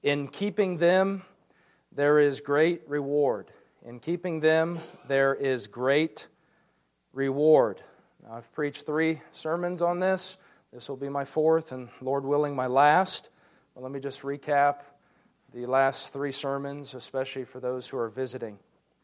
In keeping them, there is great reward. In keeping them, there is great reward. Now, I've preached 3 sermons on this. This will be my 4th and, Lord willing, my last. But let me just recap the last 3 sermons, especially for those who are visiting.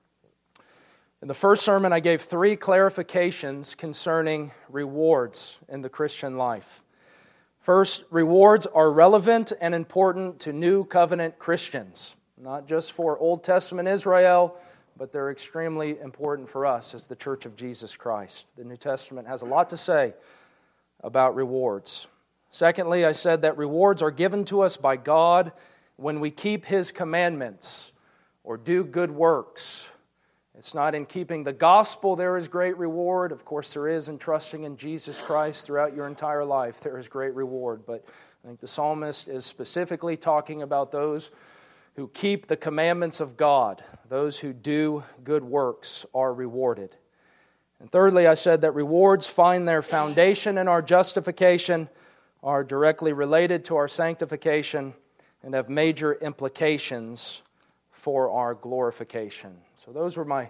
In the first sermon, I gave 3 clarifications concerning rewards in the Christian life. First, rewards are relevant and important to New Covenant Christians, not just for Old Testament Israel, but they're extremely important for us as the Church of Jesus Christ. The New Testament has a lot to say about rewards. Secondly, I said that rewards are given to us by God when we keep His commandments or do good works. It's not in keeping the gospel there is great reward. Of course, there is in trusting in Jesus Christ throughout your entire life. There is great reward. But I think the psalmist is specifically talking about those who keep the commandments of God. Those who do good works are rewarded. And thirdly, I said that rewards find their foundation in our justification, are directly related to our sanctification, and have major implications for our glorification. So those were my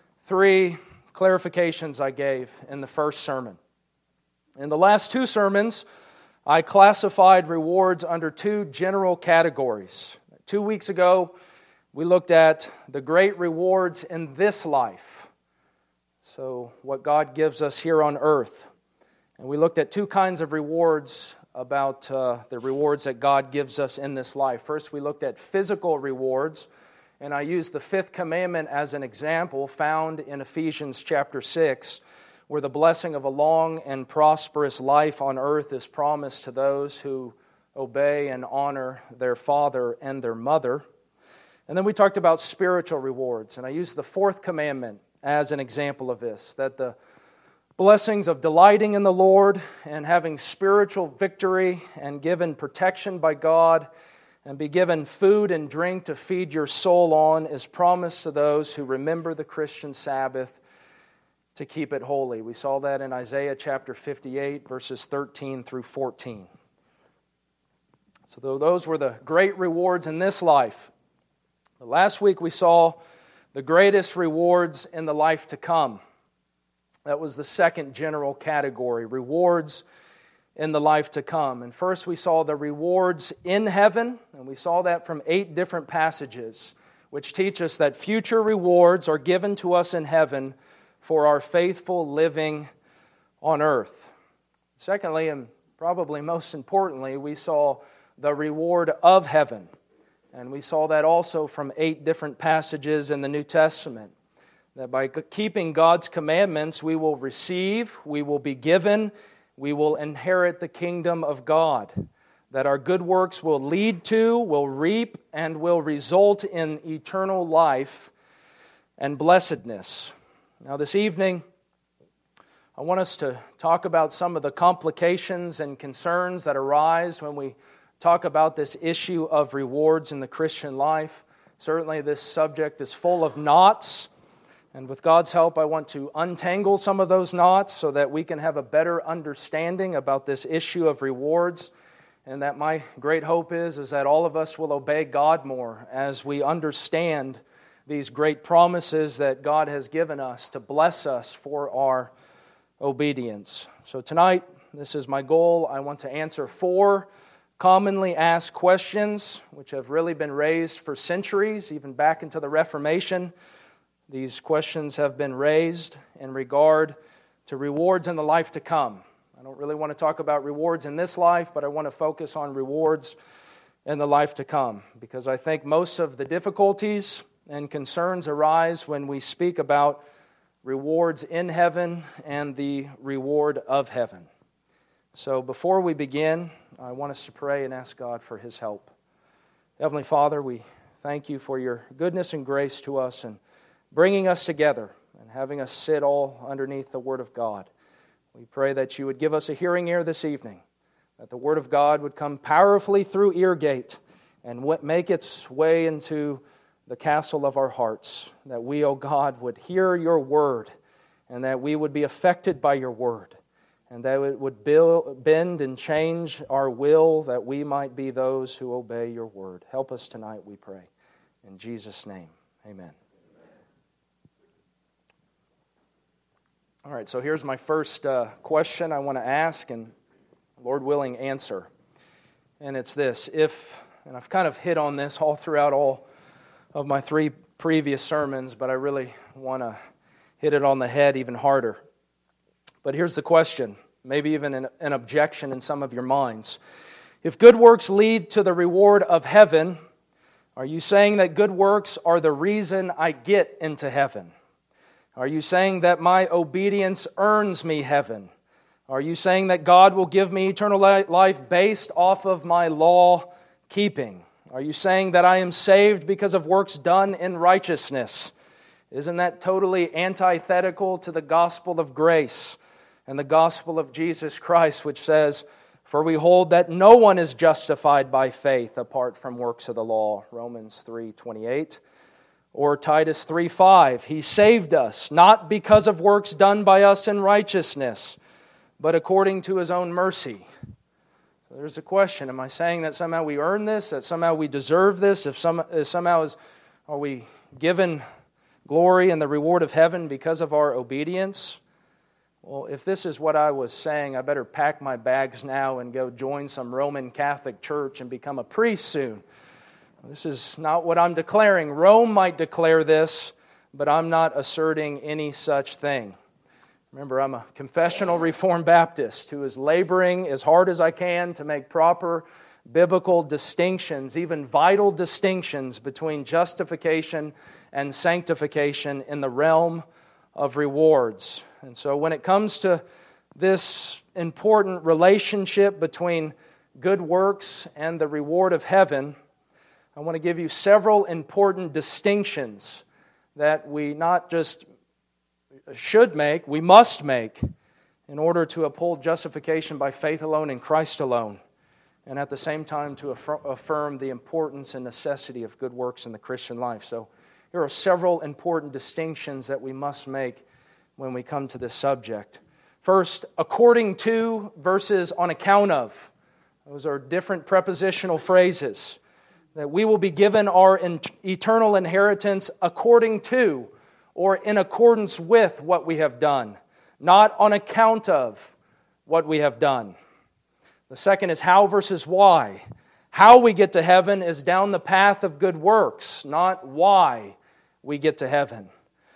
3 clarifications I gave in the first sermon. In the last 2 sermons, I classified rewards under 2 general categories. 2 weeks ago, we looked at the great rewards in this life. So what God gives us here on earth. And we looked at 2 kinds of rewards about the rewards that God gives us in this life. First, we looked at physical rewards. And I used the 5th commandment as an example found in Ephesians chapter 6, where the blessing of a long and prosperous life on earth is promised to those who obey and honor their father and their mother. And then we talked about spiritual rewards, and I used the 4th commandment as an example of this, that the blessings of delighting in the Lord and having spiritual victory and given protection by God and be given food and drink to feed your soul on is promised to those who remember the Christian Sabbath to keep it holy. We saw that in Isaiah chapter 58, verses 13 through 14. So those were the great rewards in this life. Last week we saw the greatest rewards in the life to come. That was the second general category, rewards in the life to come. And first we saw the rewards in heaven, and we saw that from 8 different passages, which teach us that future rewards are given to us in heaven for our faithful living on earth. Secondly, and probably most importantly, we saw the reward of heaven. And we saw that also from 8 different passages in the New Testament. That by keeping God's commandments, we will receive, we will be given, we will inherit the kingdom of God. That our good works will lead to, will reap, and will result in eternal life and blessedness. Now this evening, I want us to talk about some of the complications and concerns that arise when we talk about this issue of rewards in the Christian life. Certainly this subject is full of knots. And with God's help, I want to untangle some of those knots so that we can have a better understanding about this issue of rewards. And that my great hope is that all of us will obey God more as we understand these great promises that God has given us to bless us for our obedience. So tonight, this is my goal. I want to answer 4 commonly asked questions which have really been raised for centuries, even back into the Reformation. These questions have been raised in regard to rewards in the life to come. I don't really want to talk about rewards in this life, but I want to focus on rewards in the life to come, because I think most of the difficulties and concerns arise when we speak about rewards in heaven and the reward of heaven. So before we begin, I want us to pray and ask God for His help. Heavenly Father, we thank You for Your goodness and grace to us and bringing us together and having us sit all underneath the Word of God. We pray that You would give us a hearing ear this evening, that the Word of God would come powerfully through ear gate and make its way into the castle of our hearts, that we, O God, would hear Your Word and that we would be affected by Your Word and that it would bend and change our will, that we might be those who obey your word. Help us tonight, we pray. In Jesus' name, amen. All right, so here's my first question I want to ask, and Lord willing, answer. And it's this: and I've kind of hit on this all throughout all of my 3 previous sermons, but I really want to hit it on the head even harder. But here's the question, maybe even an objection in some of your minds. If good works lead to the reward of heaven, are you saying that good works are the reason I get into heaven? Are you saying that my obedience earns me heaven? Are you saying that God will give me eternal life based off of my law keeping? Are you saying that I am saved because of works done in righteousness? Isn't that totally antithetical to the gospel of grace and the gospel of Jesus Christ, which says, "For we hold that no one is justified by faith apart from works of the law," Romans 3:28. Or Titus 3:5, "He saved us, not because of works done by us in righteousness, but according to His own mercy." So there's a question, am I saying that somehow we earn this, that somehow we deserve this, are we given glory and the reward of heaven because of our obedience? Well, if this is what I was saying, I better pack my bags now and go join some Roman Catholic church and become a priest soon. This is not what I'm declaring. Rome might declare this, but I'm not asserting any such thing. Remember, I'm a confessional Reformed Baptist who is laboring as hard as I can to make proper biblical distinctions, even vital distinctions between justification and sanctification in the realm of rewards. And so when it comes to this important relationship between good works and the reward of heaven, I want to give you several important distinctions that we not just should make, we must make in order to uphold justification by faith alone in Christ alone, and at the same time to affirm the importance and necessity of good works in the Christian life. So here are several important distinctions that we must make when we come to this subject. First, according to versus on account of. Those are different prepositional phrases. That we will be given our eternal inheritance according to or in accordance with what we have done, not on account of what we have done. The second is how versus why. How we get to heaven is down the path of good works, not why we get to heaven.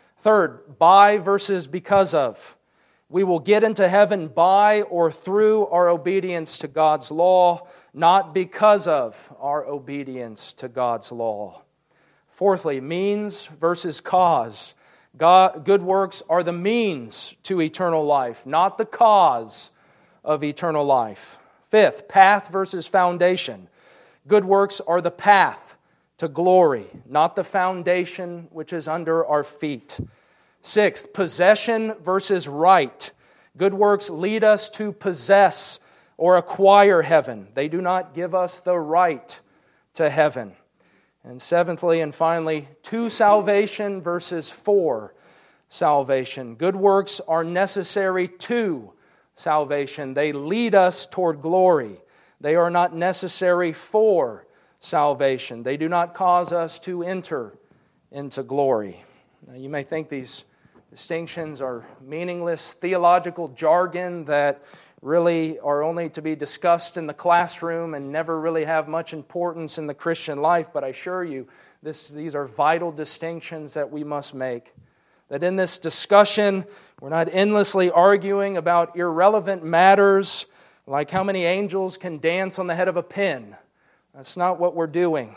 Third, by versus because of. We will get into heaven by or through our obedience to God's law, not because of our obedience to God's law. Fourthly, means versus cause. Good works are the means to eternal life, not the cause of eternal life. Fifth, path versus foundation. Good works are the path to glory, not the foundation which is under our feet. Sixth, possession versus right. Good works lead us to possess or acquire heaven. They do not give us the right to heaven. And seventhly and finally, to salvation versus for salvation. Good works are necessary to salvation. They lead us toward glory. They are not necessary for salvation. They do not cause us to enter into glory. Now, you may think these distinctions are meaningless theological jargon that really are only to be discussed in the classroom and never really have much importance in the Christian life, but I assure you, these are vital distinctions that we must make. That in this discussion, we're not endlessly arguing about irrelevant matters like how many angels can dance on the head of a pin. That's not what we're doing.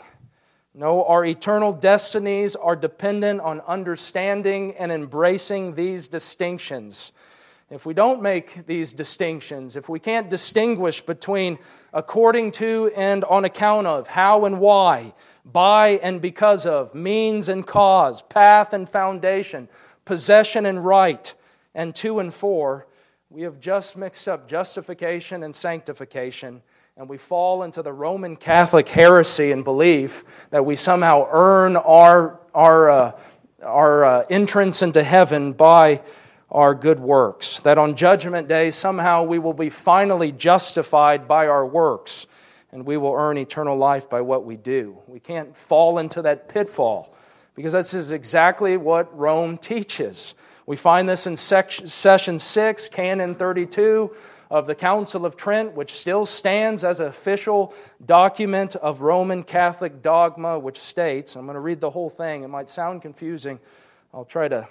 No, our eternal destinies are dependent on understanding and embracing these distinctions. If we don't make these distinctions, if we can't distinguish between according to and on account of, how and why, by and because of, means and cause, path and foundation, possession and right, and to and for, we have just mixed up justification and sanctification, and we fall into the Roman Catholic heresy and belief that we somehow earn our entrance into heaven by our good works. That on Judgment Day, somehow we will be finally justified by our works, and we will earn eternal life by what we do. We can't fall into that pitfall, because this is exactly what Rome teaches. We find this in Session 6, Canon 32 of the Council of Trent, which still stands as an official document of Roman Catholic dogma, which states, I'm going to read the whole thing, it might sound confusing, I'll try to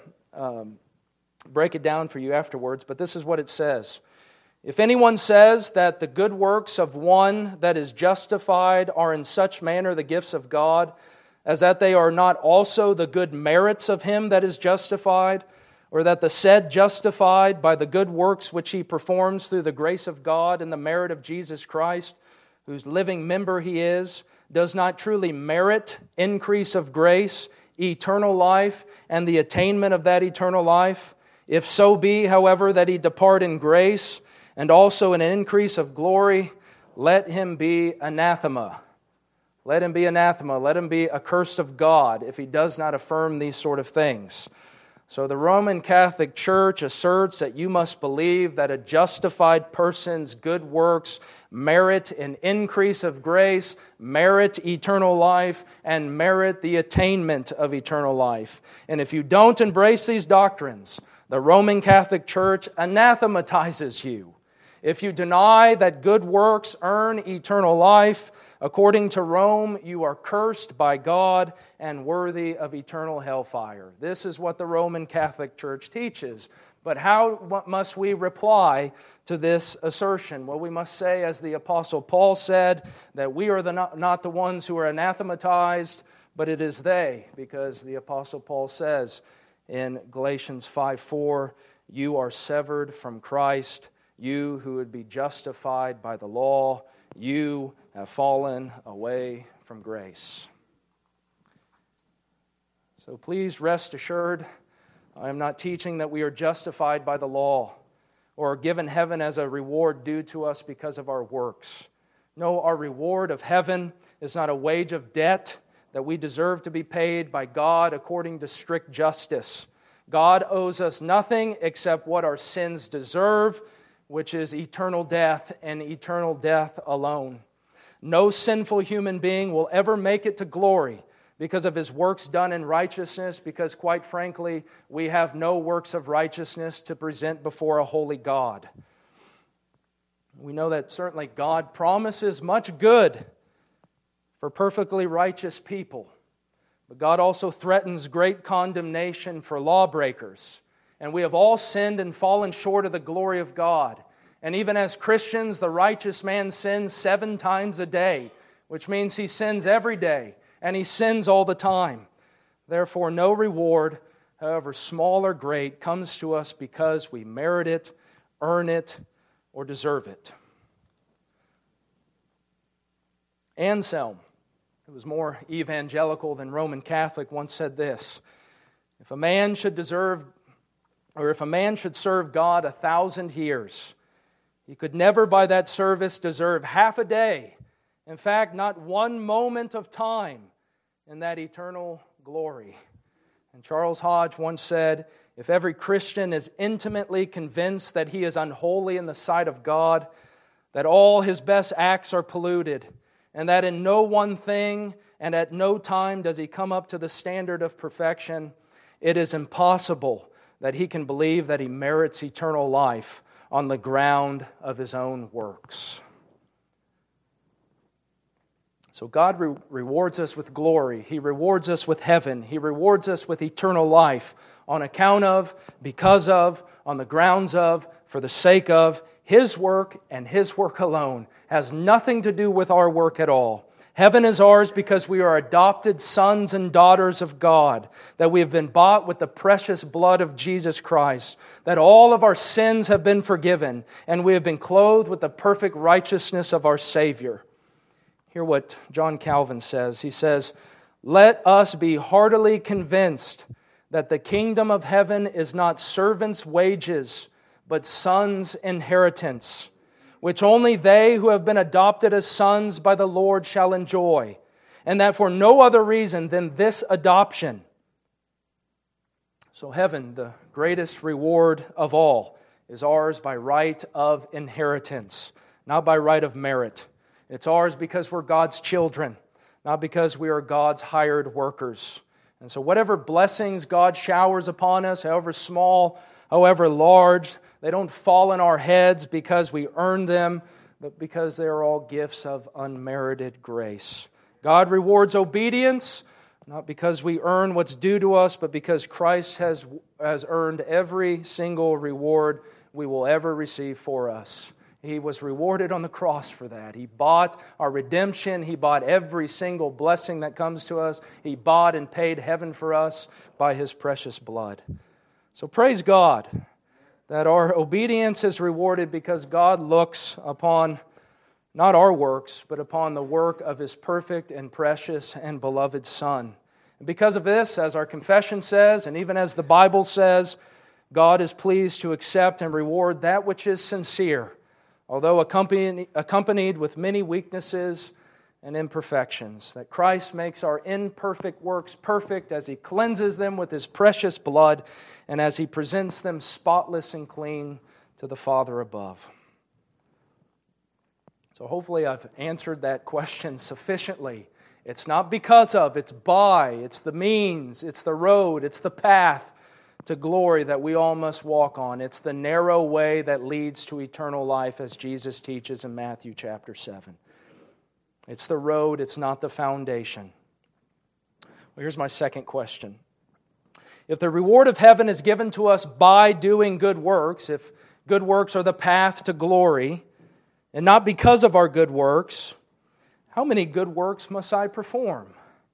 break it down for you afterwards, but this is what it says. If anyone says that the good works of one that is justified are in such manner the gifts of God, as that they are not also the good merits of him that is justified, or that the said justified by the good works which he performs through the grace of God and the merit of Jesus Christ, whose living member he is, does not truly merit increase of grace, eternal life, and the attainment of that eternal life, if so be, however, that he depart in grace, and also in an increase of glory, let him be anathema. Let him be anathema. Let him be accursed of God if he does not affirm these sort of things. So the Roman Catholic Church asserts that you must believe that a justified person's good works merit an increase of grace, merit eternal life, and merit the attainment of eternal life. And if you don't embrace these doctrines, the Roman Catholic Church anathematizes you. If you deny that good works earn eternal life, according to Rome, you are cursed by God and worthy of eternal hellfire. This is what the Roman Catholic Church teaches. But how must we reply to this assertion? Well, we must say, as the Apostle Paul said, that we are not the ones who are anathematized, but it is they, because the Apostle Paul says in Galatians 5:4, you are severed from Christ, you who would be justified by the law, you have fallen away from grace. So please rest assured, I am not teaching that we are justified by the law or given heaven as a reward due to us because of our works. No, our reward of heaven is not a wage of debt that we deserve to be paid by God according to strict justice. God owes us nothing except what our sins deserve, which is eternal death and eternal death alone. No sinful human being will ever make it to glory because of his works done in righteousness, because quite frankly, we have no works of righteousness to present before a holy God. We know that certainly God promises much good for perfectly righteous people, but God also threatens great condemnation for lawbreakers. And we have all sinned and fallen short of the glory of God. And even as Christians, the righteous man sins 7 times a day, which means he sins every day, and he sins all the time. Therefore, no reward, however small or great, comes to us because we merit it, earn it, or deserve it. Anselm, who was more evangelical than Roman Catholic, once said this: if a man should serve God 1,000 years, he could never by that service deserve half a day, in fact, not one moment of time in that eternal glory. And Charles Hodge once said, if every Christian is intimately convinced that he is unholy in the sight of God, that all his best acts are polluted, and that in no one thing and at no time does he come up to the standard of perfection, it is impossible that he can believe that he merits eternal life on the ground of his own works. So God rewards us with glory. He rewards us with heaven. He rewards us with eternal life on account of, because of, on the grounds of, for the sake of His work and His work alone. Has nothing to do with our work at all. Heaven is ours because we are adopted sons and daughters of God, that we have been bought with the precious blood of Jesus Christ, that all of our sins have been forgiven, and we have been clothed with the perfect righteousness of our Savior. Hear what John Calvin says. He says, let us be heartily convinced that the kingdom of heaven is not servants' wages, but sons' inheritance, which only they who have been adopted as sons by the Lord shall enjoy, and that for no other reason than this adoption, So heaven, the greatest reward of all, is ours by right of inheritance, not by right of merit. It's ours because we're God's children, not because we are God's hired workers. And so whatever blessings God showers upon us, however small, however large, they don't fall in our heads because we earn them, but because they are all gifts of unmerited grace. God rewards obedience, not because we earn what's due to us, but because Christ has earned every single reward we will ever receive for us. He was rewarded on the cross for that. He bought our redemption. He bought every single blessing that comes to us. He bought and paid heaven for us by His precious blood. So praise God that our obedience is rewarded because God looks upon not our works, but upon the work of His perfect and precious and beloved Son. And because of this, as our confession says, and even as the Bible says, God is pleased to accept and reward that which is sincere, although accompanied with many weaknesses and imperfections, that Christ makes our imperfect works perfect as He cleanses them with His precious blood and as He presents them spotless and clean to the Father above. So hopefully I've answered that question sufficiently. It's not because of, it's by, it's the means, it's the road, it's the path to glory that we all must walk on. It's the narrow way that leads to eternal life, as Jesus teaches in Matthew chapter 7. It's the road, it's not the foundation. Well, here's my second question. If the reward of heaven is given to us by doing good works, if good works are the path to glory, and not because of our good works, how many good works must I perform?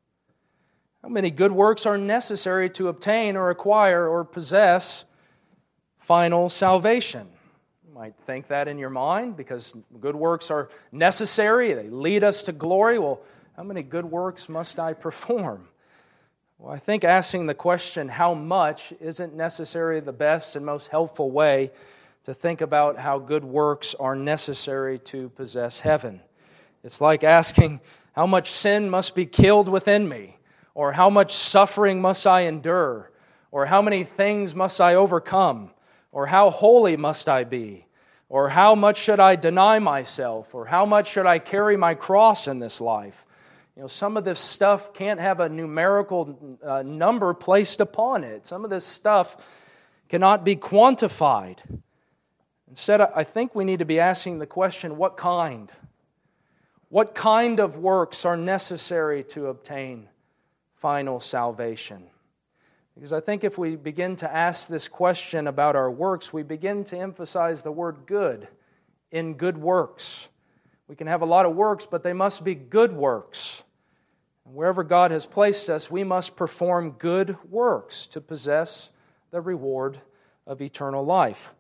How many good works are necessary to obtain or acquire or possess final salvation? You might think that in your mind because good works are necessary. They lead us to glory. Well, how many good works must I perform? Well, I think asking the question, how much, isn't necessarily the best and most helpful way to think about how good works are necessary to possess heaven. It's like asking, how much sin must be killed within me? Or how much suffering must I endure? Or how many things must I overcome? Or how holy must I be? Or how much should I deny myself? Or how much should I carry my cross in this life? You know, some of this stuff can't have a numerical number placed upon it. Some of this stuff cannot be quantified. Instead, I think we need to be asking the question, what kind? What kind of works are necessary to obtain final salvation? Because I think if we begin to ask this question about our works, we begin to emphasize the word good in good works. We can have a lot of works, but they must be good works. And wherever God has placed us, we must perform good works to possess the reward of eternal life.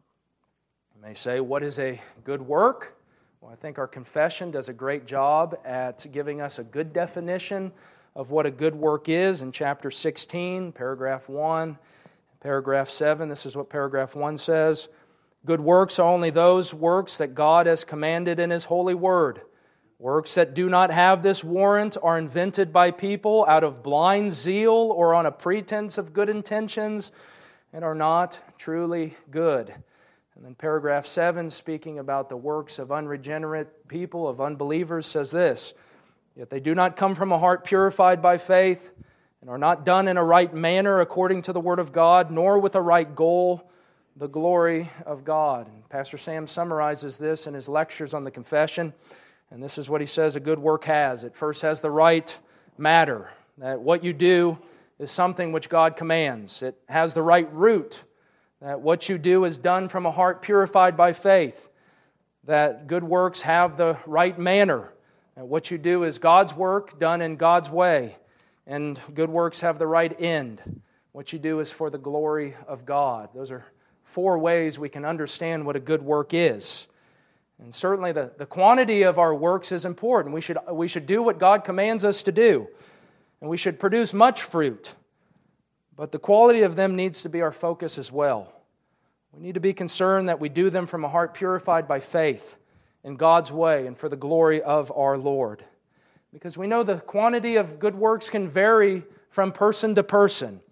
You may say, what is a good work? Well, I think our confession does a great job at giving us a good definition of what a good work is in chapter 16, paragraph 1, paragraph 7. This is what paragraph 1 says. Good works are only those works that God has commanded in His holy word. Works that do not have this warrant are invented by people out of blind zeal or on a pretense of good intentions and are not truly good. And then paragraph 7, speaking about the works of unregenerate people, of unbelievers, says this, yet they do not come from a heart purified by faith and are not done in a right manner according to the Word of God, nor with a right goal, the glory of God. And Pastor Sam summarizes this in his lectures on the confession, and this is what he says a good work has. It first has the right matter, that what you do is something which God commands. It has the right root, that what you do is done from a heart purified by faith, that good works have the right manner, that what you do is God's work done in God's way, and good works have the right end. What you do is for the glory of God. Those are 4 ways we can understand what a good work is. And certainly the quantity of our works is important. We should do what God commands us to do, and we should produce much fruit. But the quality of them needs to be our focus as well. We need to be concerned that we do them from a heart purified by faith in God's way and for the glory of our Lord. Because we know the quantity of good works can vary from person to person.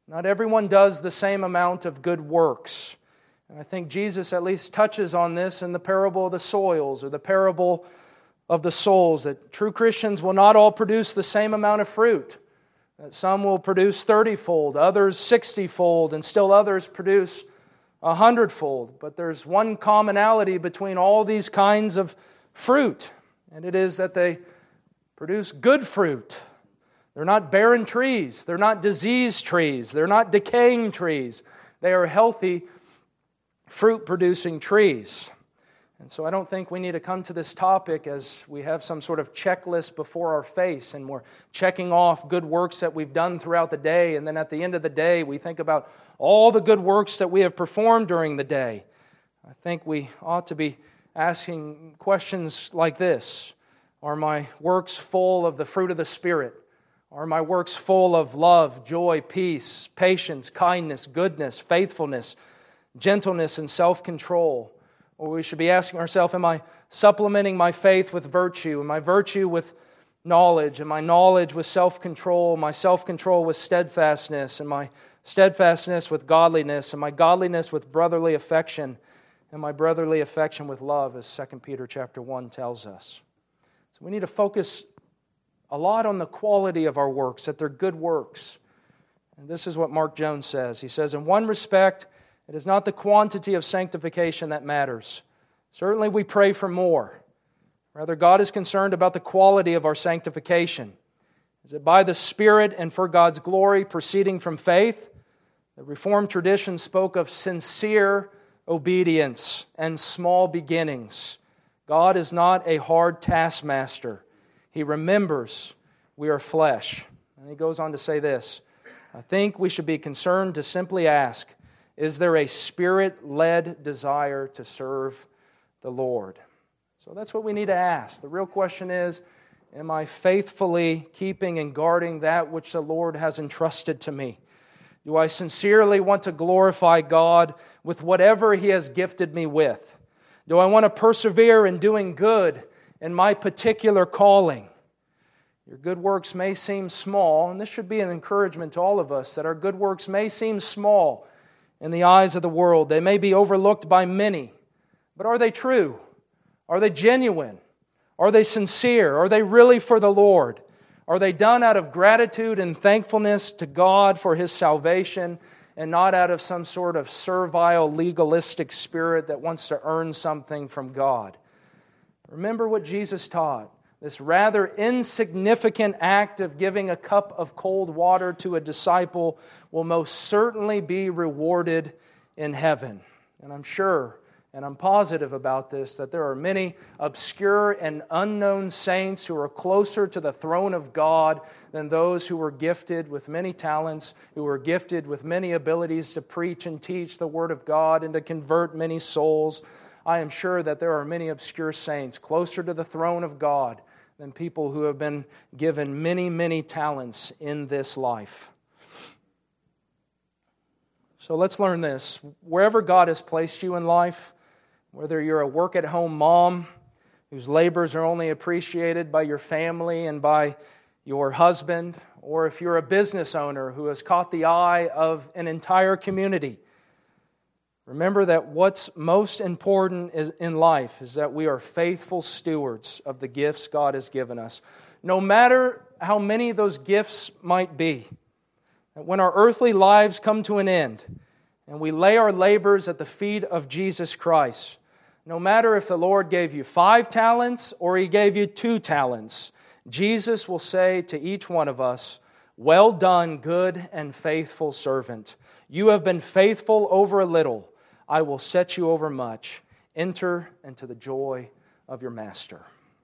Not everyone does the same amount of good works. And I think Jesus at least touches on this in the parable of the soils or the parable of the souls, that true Christians will not all produce the same amount of fruit. That some will produce 30-fold, others 60-fold, and still others produce 100-fold. But there's one commonality between all these kinds of fruit, and it is that they produce good fruit. They're not barren trees. They're not diseased trees. They're not decaying trees. They are healthy, fruit-producing trees. And so I don't think we need to come to this topic as we have some sort of checklist before our face and we're checking off good works that we've done throughout the day, and then at the end of the day we think about all the good works that we have performed during the day. I think we ought to be asking questions like this. Are my works full of the fruit of the Spirit? Are my works full of love, joy, peace, patience, kindness, goodness, faithfulness, gentleness, and self-control? Or we should be asking ourselves, am I supplementing my faith with virtue? Am my virtue with knowledge? Am my knowledge with self-control? My self-control with steadfastness? And my steadfastness with godliness? And my godliness with brotherly affection? And my brotherly affection with love, as 2 Peter chapter 1 tells us. So we need to focus a lot on the quality of our works, that they're good works. And this is what Mark Jones says. He says, in one respect, it is not the quantity of sanctification that matters. Certainly we pray for more. Rather, God is concerned about the quality of our sanctification. Is it by the Spirit and for God's glory proceeding from faith? The Reformed tradition spoke of sincere obedience and small beginnings. God is not a hard taskmaster. He remembers we are flesh. And he goes on to say this, I think we should be concerned to simply ask, is there a Spirit-led desire to serve the Lord? So that's what we need to ask. The real question is, am I faithfully keeping and guarding that which the Lord has entrusted to me? Do I sincerely want to glorify God with whatever He has gifted me with? Do I want to persevere in doing good in my particular calling? Your good works may seem small, and this should be an encouragement to all of us, that our good works may seem small in the eyes of the world. They may be overlooked by many. But are they true? Are they genuine? Are they sincere? Are they really for the Lord? Are they done out of gratitude and thankfulness to God for His salvation and not out of some sort of servile, legalistic spirit that wants to earn something from God? Remember what Jesus taught. This rather insignificant act of giving a cup of cold water to a disciple will most certainly be rewarded in heaven. And I'm sure, and I'm positive about this, that there are many obscure and unknown saints who are closer to the throne of God than those who were gifted with many talents, who were gifted with many abilities to preach and teach the Word of God and to convert many souls. I am sure that there are many obscure saints closer to the throne of God than people who have been given many, many talents in this life. So let's learn this. Wherever God has placed you in life, whether you're a work-at-home mom whose labors are only appreciated by your family and by your husband, or if you're a business owner who has caught the eye of an entire community, remember that what's most important in life is that we are faithful stewards of the gifts God has given us. No matter how many those gifts might be, that when our earthly lives come to an end and we lay our labors at the feet of Jesus Christ, no matter if the Lord gave you 5 talents or He gave you 2 talents, Jesus will say to each one of us, "Well done, good and faithful servant. You have been faithful over a little. I will set you over much. Enter into the joy of your master."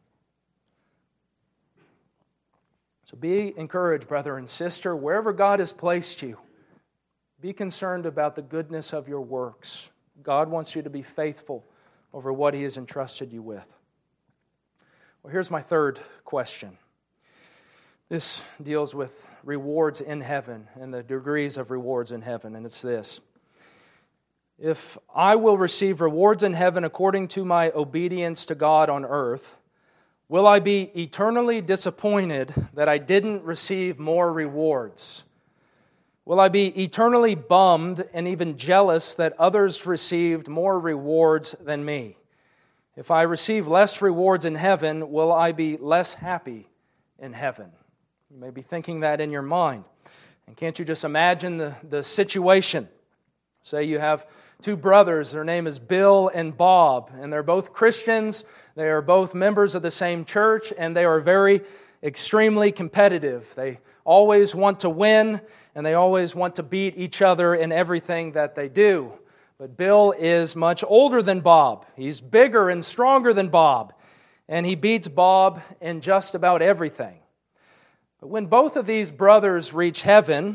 So be encouraged, brother and sister, wherever God has placed you. Be concerned about the goodness of your works. God wants you to be faithful over what He has entrusted you with. Well, here's my third question. This deals with rewards in heaven and the degrees of rewards in heaven, and it's this. If I will receive rewards in heaven according to my obedience to God on earth, will I be eternally disappointed that I didn't receive more rewards? Will I be eternally bummed and even jealous that others received more rewards than me? If I receive less rewards in heaven, will I be less happy in heaven? You may be thinking that in your mind. And can't you just imagine the situation? Say you have two brothers, their name is Bill and Bob, and they're both Christians, they are both members of the same church, and they are very extremely competitive. They always want to win, and they always want to beat each other in everything that they do. But Bill is much older than Bob. He's bigger and stronger than Bob, and he beats Bob in just about everything. But when both of these brothers reach heaven,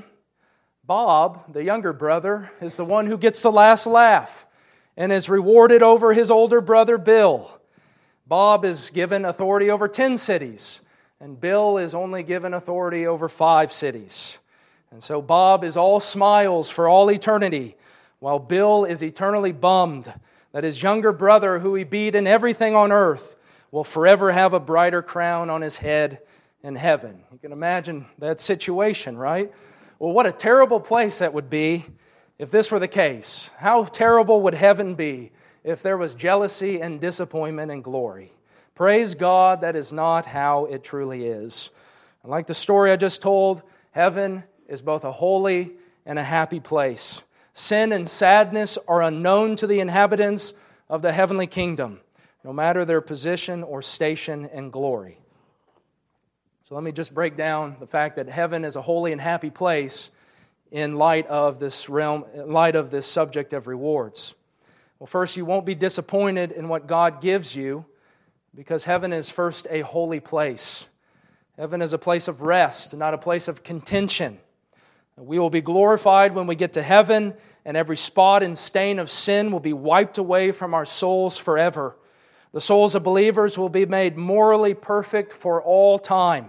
Bob, the younger brother, is the one who gets the last laugh and is rewarded over his older brother Bill. Bob is given authority over 10 cities, and Bill is only given authority over 5 cities. And so Bob is all smiles for all eternity, while Bill is eternally bummed that his younger brother, who he beat in everything on earth, will forever have a brighter crown on his head in heaven. You can imagine that situation, right? Well, what a terrible place that would be if this were the case. How terrible would heaven be if there was jealousy and disappointment and glory? Praise God, that is not how it truly is. And like the story I just told, heaven is both a holy and a happy place. Sin and sadness are unknown to the inhabitants of the heavenly kingdom, no matter their position or station in glory. So let me just break down the fact that heaven is a holy and happy place in light of this realm, in light of this subject of rewards. Well, first, you won't be disappointed in what God gives you because heaven is first a holy place. Heaven is a place of rest, not a place of contention. We will be glorified when we get to heaven, and every spot and stain of sin will be wiped away from our souls forever. The souls of believers will be made morally perfect for all time.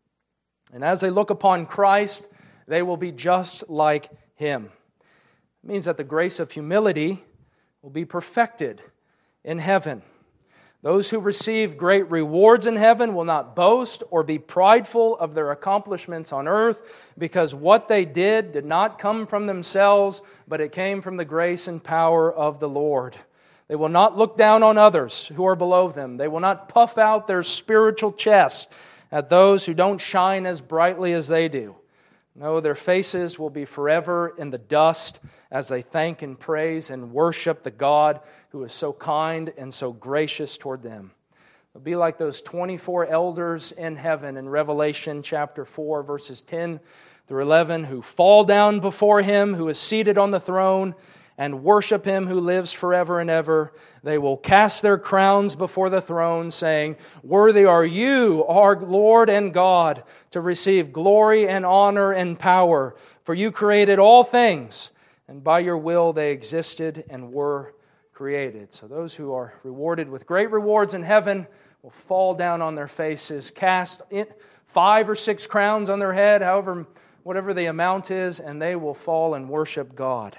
And as they look upon Christ, they will be just like Him. It means that the grace of humility will be perfected in heaven. Those who receive great rewards in heaven will not boast or be prideful of their accomplishments on earth, because what they did not come from themselves, but it came from the grace and power of the Lord. They will not look down on others who are below them. They will not puff out their spiritual chest at those who don't shine as brightly as they do. No, their faces will be forever in the dust as they thank and praise and worship the God who is so kind and so gracious toward them. They'll be like those 24 elders in heaven in Revelation chapter 4, verses 10 through 11, who fall down before Him who is seated on the throne and worship Him who lives forever and ever. They will cast their crowns before the throne, saying, "Worthy are you, our Lord and God, to receive glory and honor and power. For you created all things, and by your will they existed and were created." So those who are rewarded with great rewards in heaven will fall down on their faces, cast 5 or 6 crowns on their head, whatever the amount is, and they will fall and worship God.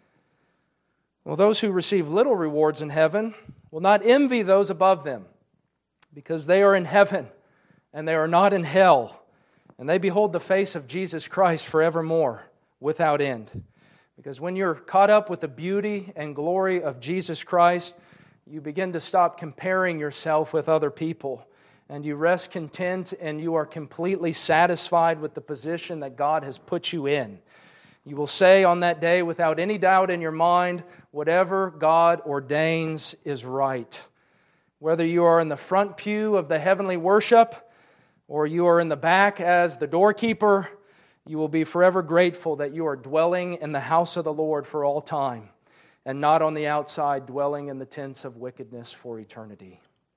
Well, those who receive little rewards in heaven will not envy those above them, because they are in heaven and they are not in hell, and they behold the face of Jesus Christ forevermore without end. Because when you're caught up with the beauty and glory of Jesus Christ, you begin to stop comparing yourself with other people, and you rest content and you are completely satisfied with the position that God has put you in. You will say on that day without any doubt in your mind, whatever God ordains is right. Whether you are in the front pew of the heavenly worship or you are in the back as the doorkeeper, you will be forever grateful that you are dwelling in the house of the Lord for all time and not on the outside dwelling in the tents of wickedness for eternity.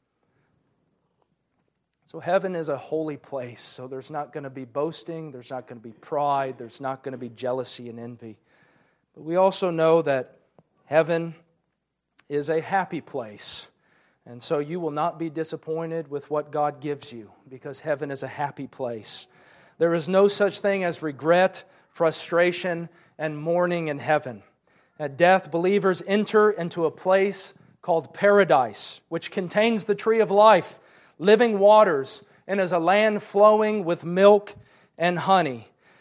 So heaven is a holy place, so there's not going to be boasting, there's not going to be pride, there's not going to be jealousy and envy. But we also know that heaven is a happy place, and so you will not be disappointed with what God gives you, because heaven is a happy place. There is no such thing as regret, frustration, and mourning in heaven. At death, believers enter into a place called paradise, which contains the tree of life, living waters, and is a land flowing with milk and honey.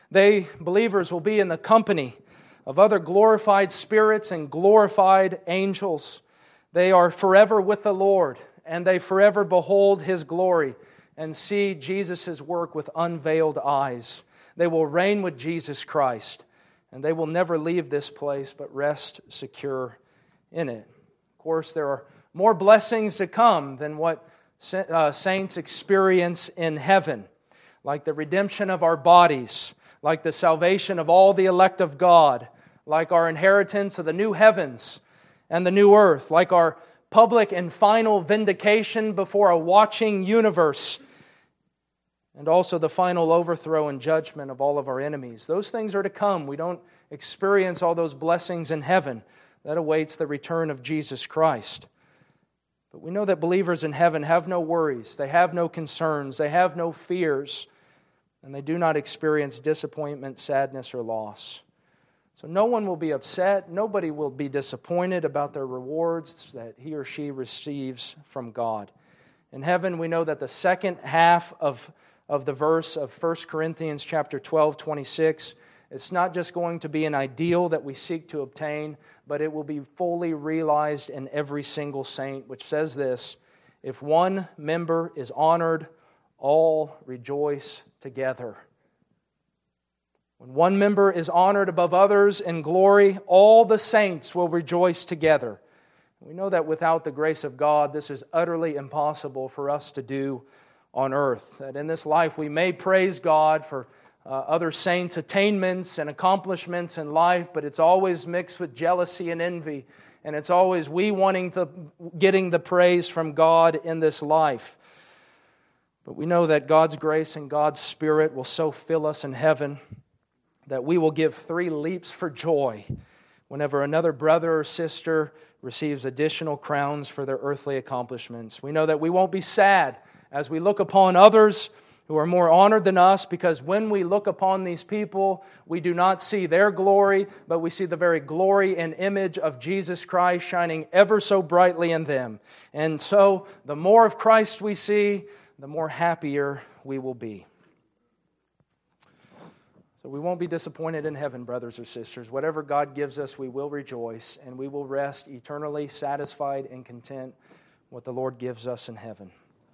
Believers, will be in the company of other glorified spirits and glorified angels. They are forever with the Lord, and they forever behold His glory and see Jesus' work with unveiled eyes. They will reign with Jesus Christ, and they will never leave this place but rest secure in it. Of course, there are more blessings to come than what saints experience in heaven, like the redemption of our bodies, like the salvation of all the elect of God, like our inheritance of the new heavens and the new earth, like our public and final vindication before a watching universe, and also the final overthrow and judgment of all of our enemies. Those things are to come. We don't experience all those blessings in heaven. That awaits the return of Jesus Christ. But we know that believers in heaven have no worries, they have no concerns, they have no fears, and they do not experience disappointment, sadness, or loss. So no one will be upset, nobody will be disappointed about their rewards that he or she receives from God. In heaven, we know that the second half of the verse of 1 Corinthians chapter 12, 26, it's not just going to be an ideal that we seek to obtain, but it will be fully realized in every single saint, which says this: if one member is honored, all rejoice together. When one member is honored above others in glory, all the saints will rejoice together. We know that without the grace of God, this is utterly impossible for us to do on earth. That in this life we may praise God for other saints' attainments and accomplishments in life, but it's always mixed with jealousy and envy, and it's always we getting the praise from God in this life. But we know that God's grace and God's Spirit will so fill us in heaven that we will give 3 leaps for joy whenever another brother or sister receives additional crowns for their earthly accomplishments. We know that we won't be sad as we look upon others who are more honored than us, because when we look upon these people, we do not see their glory, but we see the very glory and image of Jesus Christ shining ever so brightly in them. And so, the more of Christ we see, the more happier we will be. So we won't be disappointed in heaven, brothers or sisters. Whatever God gives us, we will rejoice, and we will rest eternally satisfied and content with what the Lord gives us in heaven.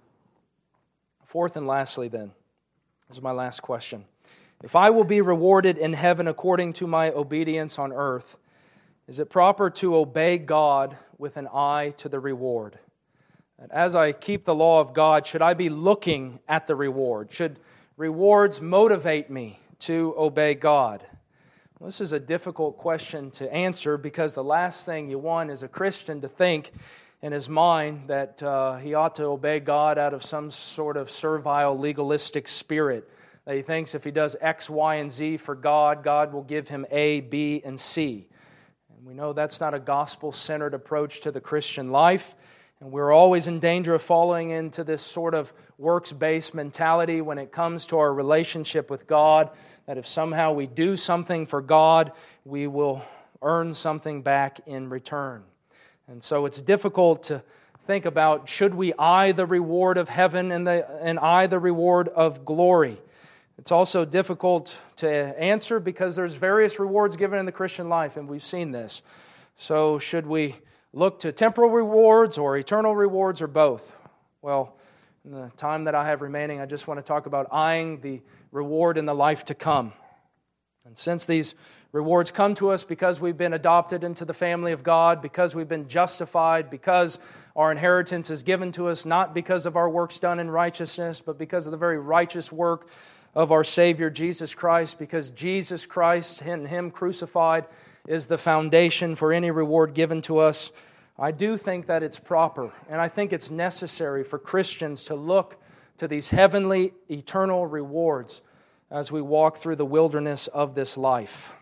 Fourth and lastly then, this is my last question. If I will be rewarded in heaven according to my obedience on earth, is it proper to obey God with an eye to the reward? And as I keep the law of God, should I be looking at the reward? Should rewards motivate me to obey God? Well, this is a difficult question to answer, because the last thing you want is a Christian to think in his mind that he ought to obey God out of some sort of servile, legalistic spirit. That he thinks if he does X, Y, and Z for God, God will give him A, B, and C. And we know that's not a gospel-centered approach to the Christian life. And we're always in danger of falling into this sort of works-based mentality when it comes to our relationship with God, that if somehow we do something for God, we will earn something back in return. And so it's difficult to think about, should we eye the reward of heaven and eye the reward of glory? It's also difficult to answer because there's various rewards given in the Christian life, and we've seen this. So should we look to temporal rewards or eternal rewards, or both? Well, in the time that I have remaining, I just want to talk about eyeing the reward in the life to come. And since these rewards come to us because we've been adopted into the family of God, because we've been justified, because our inheritance is given to us not because of our works done in righteousness, but because of the very righteous work of our Savior Jesus Christ, because Jesus Christ and Him crucified is the foundation for any reward given to us. I do think that it's proper, and I think it's necessary for Christians to look to these heavenly, eternal rewards as we walk through the wilderness of this life.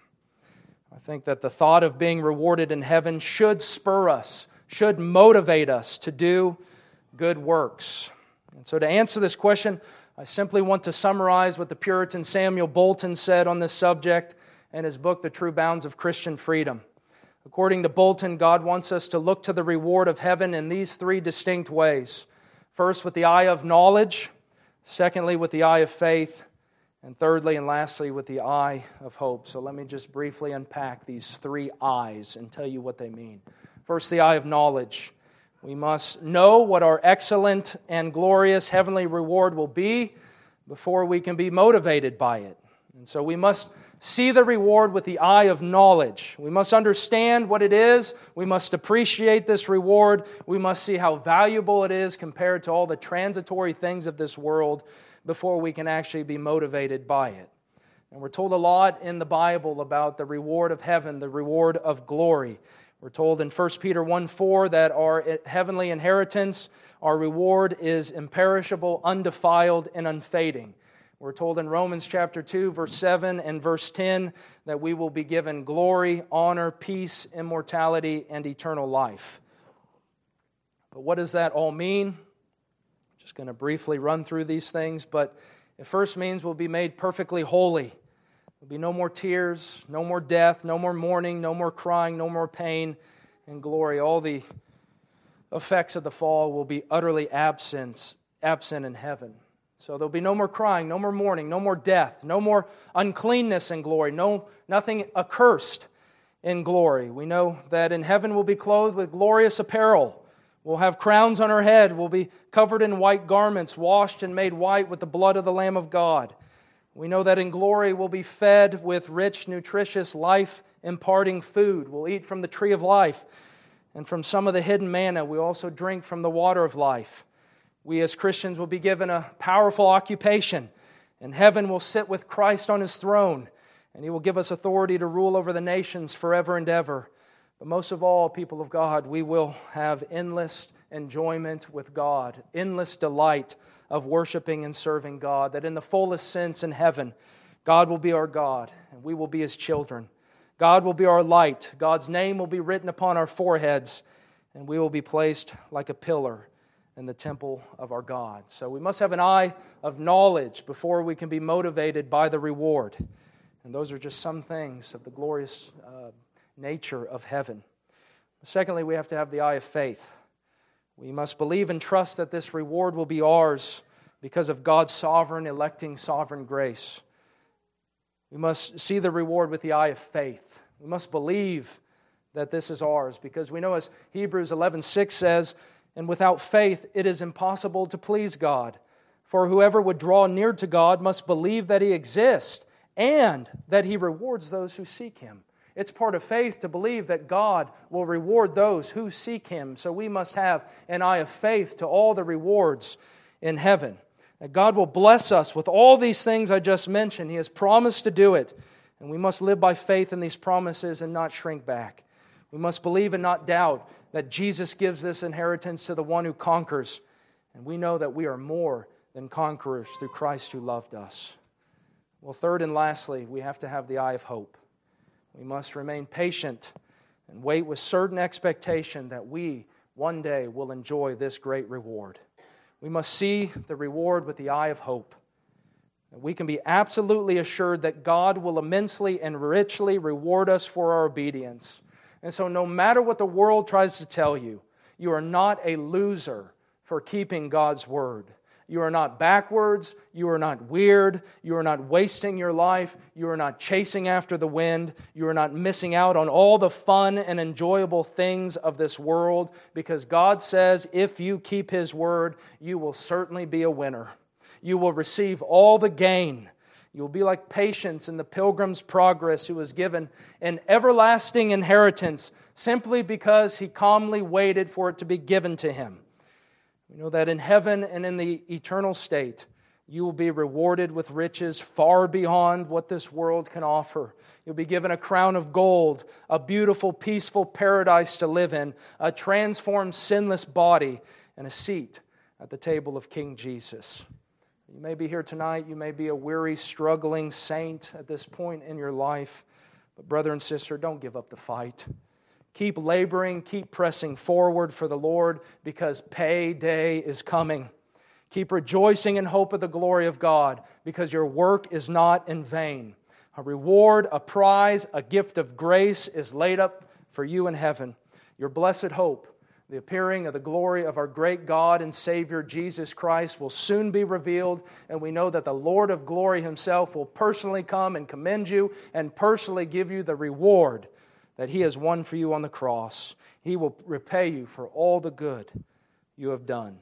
I think that the thought of being rewarded in heaven should spur us, should motivate us to do good works. And so to answer this question, I simply want to summarize what the Puritan Samuel Bolton said on this subject in his book, The True Bounds of Christian Freedom. According to Bolton, God wants us to look to the reward of heaven in these 3 distinct ways. First, with the eye of knowledge. Secondly, with the eye of faith. And thirdly and lastly, with the eye of hope. So let me just briefly unpack these three eyes and tell you what they mean. First, the eye of knowledge. We must know what our excellent and glorious heavenly reward will be before we can be motivated by it. And so we must see the reward with the eye of knowledge. We must understand what it is. We must appreciate this reward. We must see how valuable it is compared to all the transitory things of this world before we can actually be motivated by it. And we're told a lot in the Bible about the reward of heaven, the reward of glory. We're told in 1 Peter 1:4 that our heavenly inheritance, our reward is imperishable, undefiled, and unfading. We're told in Romans chapter 2, verse 7 and verse 10 that we will be given glory, honor, peace, immortality, and eternal life. But what does that all mean? Just going to briefly run through these things, but it first means we'll be made perfectly holy. There'll be no more tears, no more death, no more mourning, no more crying, no more pain and glory. All the effects of the fall will be utterly absent in heaven. So there'll be no more crying, no more mourning, no more death, no more uncleanness in glory, nothing accursed in glory. We know that in heaven we'll be clothed with glorious apparel. We'll have crowns on our head. We'll be covered in white garments, washed and made white with the blood of the Lamb of God. We know that in glory we'll be fed with rich, nutritious, life-imparting food. We'll eat from the tree of life, and from some of the hidden manna we also drink from the water of life. We as Christians will be given a powerful occupation. In heaven we'll sit with Christ on His throne, and He will give us authority to rule over the nations forever and ever. But most of all, people of God, we will have endless enjoyment with God, endless delight of worshiping and serving God, that in the fullest sense in heaven, God will be our God, and we will be His children. God will be our light. God's name will be written upon our foreheads, and we will be placed like a pillar in the temple of our God. So we must have an eye of knowledge before we can be motivated by the reward. And those are just some things of the glorious nature of heaven. Secondly, we have to have the eye of faith. We must believe and trust that this reward will be ours because of God's sovereign, electing, sovereign grace. We must see the reward with the eye of faith. We must believe that this is ours because we know, as Hebrews 11:6 says, "And without faith it is impossible to please God. For whoever would draw near to God must believe that He exists and that He rewards those who seek Him." It's part of faith to believe that God will reward those who seek Him. So we must have an eye of faith to all the rewards in heaven. That God will bless us with all these things I just mentioned. He has promised to do it. And we must live by faith in these promises and not shrink back. We must believe and not doubt that Jesus gives this inheritance to the one who conquers. And we know that we are more than conquerors through Christ who loved us. Well, third and lastly, we have to have the eye of hope. We must remain patient and wait with certain expectation that we one day will enjoy this great reward. We must see the reward with the eye of hope. We can be absolutely assured that God will immensely and richly reward us for our obedience. And so no matter what the world tries to tell you, you are not a loser for keeping God's word. You are not backwards. You are not weird. You are not wasting your life. You are not chasing after the wind. You are not missing out on all the fun and enjoyable things of this world, because God says if you keep His word, you will certainly be a winner. You will receive all the gain. You will be like Patience in the Pilgrim's Progress, who was given an everlasting inheritance simply because he calmly waited for it to be given to him. We know that in heaven and in the eternal state, you will be rewarded with riches far beyond what this world can offer. You'll be given a crown of gold, a beautiful, peaceful paradise to live in, a transformed, sinless body, and a seat at the table of King Jesus. You may be here tonight. You may be a weary, struggling saint at this point in your life. But brother and sister, don't give up the fight. Keep laboring, keep pressing forward for the Lord, because payday is coming. Keep rejoicing in hope of the glory of God, because your work is not in vain. A reward, a prize, a gift of grace is laid up for you in heaven. Your blessed hope, The appearing of the glory of our great God and Savior Jesus Christ will soon be revealed, and we know that the Lord of glory Himself will personally come and commend you and personally give you the reward that He has won for you on the cross. He will repay you for all the good you have done.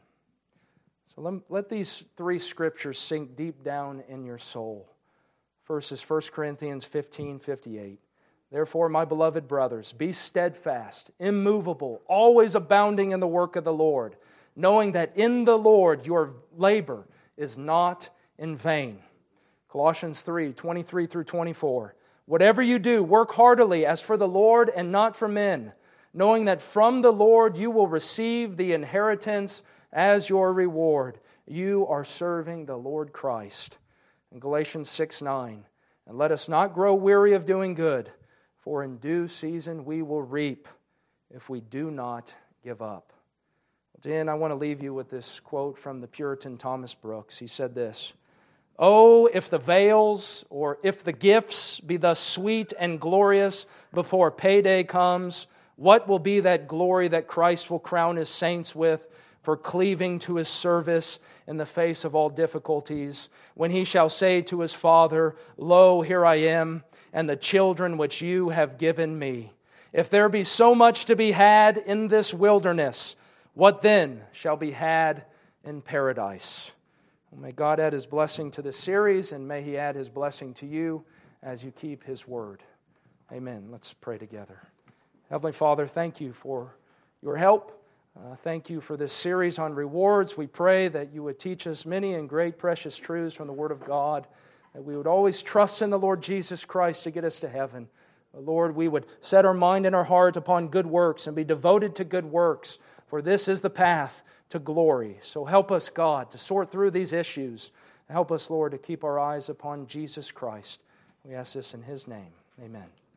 So let these three scriptures sink deep down in your soul. First is 1 Corinthians 15:58. Therefore, my beloved brothers, be steadfast, immovable, always abounding in the work of the Lord, knowing that in the Lord your labor is not in vain. Colossians 3:23 through 24. Whatever you do, work heartily as for the Lord and not for men, knowing that from the Lord you will receive the inheritance as your reward. You are serving the Lord Christ. In Galatians 6:9. And let us not grow weary of doing good, for in due season we will reap if we do not give up. Dan, I want to leave you with this quote from the Puritan Thomas Brooks. He said this, "Oh, if the veils or if the gifts be thus sweet and glorious before payday comes, what will be that glory that Christ will crown His saints with for cleaving to His service in the face of all difficulties, when He shall say to His Father, Lo, here I am, and the children which you have given me. If there be so much to be had in this wilderness, what then shall be had in paradise?" Well, may God add His blessing to this series, and may He add His blessing to you as you keep His word. Amen. Let's pray together. Heavenly Father, thank You for Your help. Thank You for this series on rewards. We pray that You would teach us many and great precious truths from the Word of God, that we would always trust in the Lord Jesus Christ to get us to heaven. Lord, we would set our mind and our heart upon good works and be devoted to good works, for this is the path to glory. So help us, God, to sort through these issues. Help us, Lord, to keep our eyes upon Jesus Christ. We ask this in His name. Amen.